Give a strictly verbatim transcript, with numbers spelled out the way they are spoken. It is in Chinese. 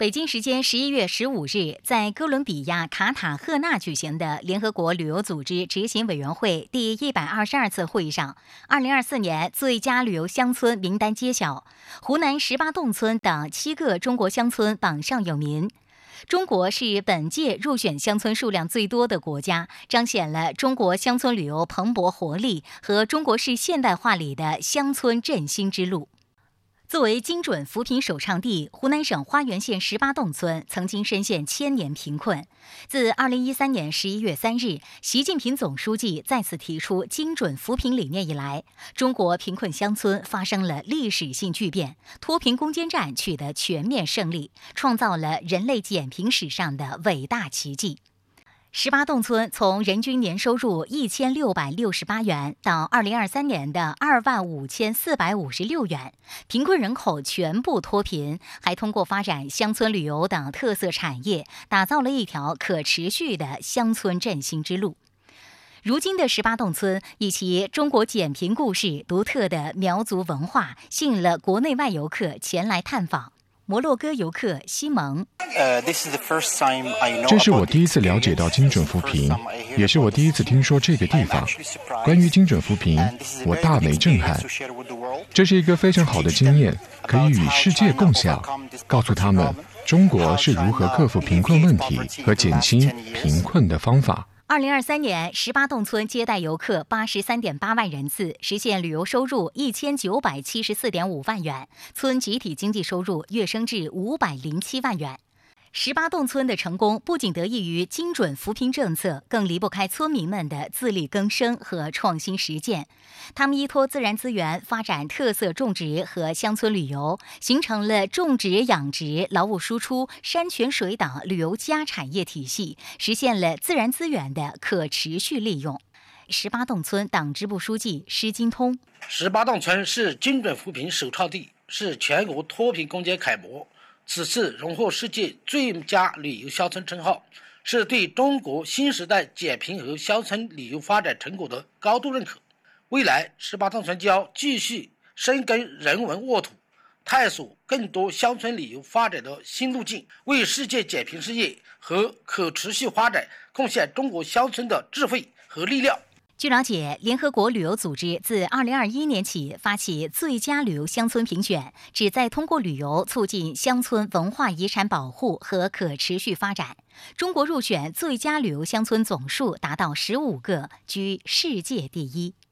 北京时间十一月十五日，在哥伦比亚卡塔赫纳举行的联合国旅游组织执行委员会第一百二十二次会议上，二零二四年最佳旅游乡村名单揭晓，湖南十八洞村等七个中国乡村榜上有名。中国是本届入选乡村数量最多的国家，彰显了中国乡村旅游蓬勃活力和中国式现代化里的乡村振兴之路。作为精准扶贫首倡地，湖南省花园县十八洞村曾经深陷千年贫困。自二零一三年十一月三日，习近平总书记再次提出精准扶贫理念以来，中国贫困乡村发生了历史性巨变，脱贫攻坚战取得全面胜利，创造了人类减贫史上的伟大奇迹。十八洞村从人均年收入一千六百六十八元到二零二三年的二万五千四百五十六元，贫困人口全部脱贫，还通过发展乡村旅游等特色产业，打造了一条可持续的乡村振兴之路。如今的十八洞村以其中国减贫故事、独特的苗族文化，吸引了国内外游客前来探访。摩洛哥游客西蒙， 这是我第一次了解到精准扶贫，也是我第一次听说这个地方。关于精准扶贫，我大为震撼。这是一个非常好的经验，可以与世界共享，告诉他们中国是如何克服贫困问题和减轻贫困的方法。 二零二三年，十八洞村接待游客八十三点八万人次，实现旅游收入一千九百七十四点五万元，村集体经济收入跃升至五百零七万元。十八洞村的成功不仅得益于精准扶贫政策，更离不开村民们的自力更生和创新实践。他们依托自然资源发展特色种植和乡村旅游，形成了种植、养殖、劳务输出、山泉水等旅游加产业体系，实现了自然资源的可持续利用。十八洞村党支部书记施金通： 十八洞村是精准扶贫首倡地，是全国脱贫攻坚楷模。此次荣获世界最佳旅游乡村称号，是对中国新时代减贫和乡村旅游发展成果的高度认可。未来，十八洞村将继续深耕人文沃土，探索更多乡村旅游发展的新路径，为世界减贫事业和可持续发展贡献中国乡村的智慧和力量。 据了解，联合国旅游组织自二零二一年起发起最佳旅游乡村评选，旨在通过旅游促进乡村文化遗产保护和可持续发展。中国入选最佳旅游乡村总数达到十五个，居世界第一。